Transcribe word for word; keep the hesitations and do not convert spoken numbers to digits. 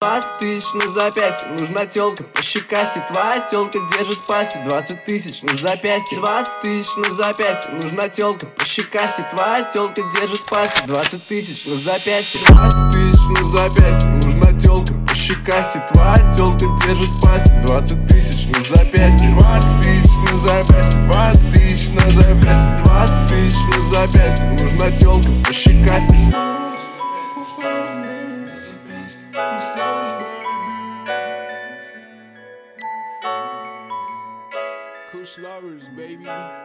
Двадцать тысяч на запястье, нужна тёлка пощекастить. Твоя тёлка держит пасти. Двадцать тысяч на запястье, двадцать тысяч на запястье, нужна тёлка пощекастить. Твоя тёлка держит пасти. Двадцать тысяч на запястье, двадцать тысяч на запястье, нужна тёлка пощекастить. Твоя тёлка держит пасти. Двадцать тысяч на запястье, Двадцать тысяч на запястье, двадцать тысяч на запястье, двадцать тысяч на запястье, нужна тёлка пощекастить. Kush lovers, baby.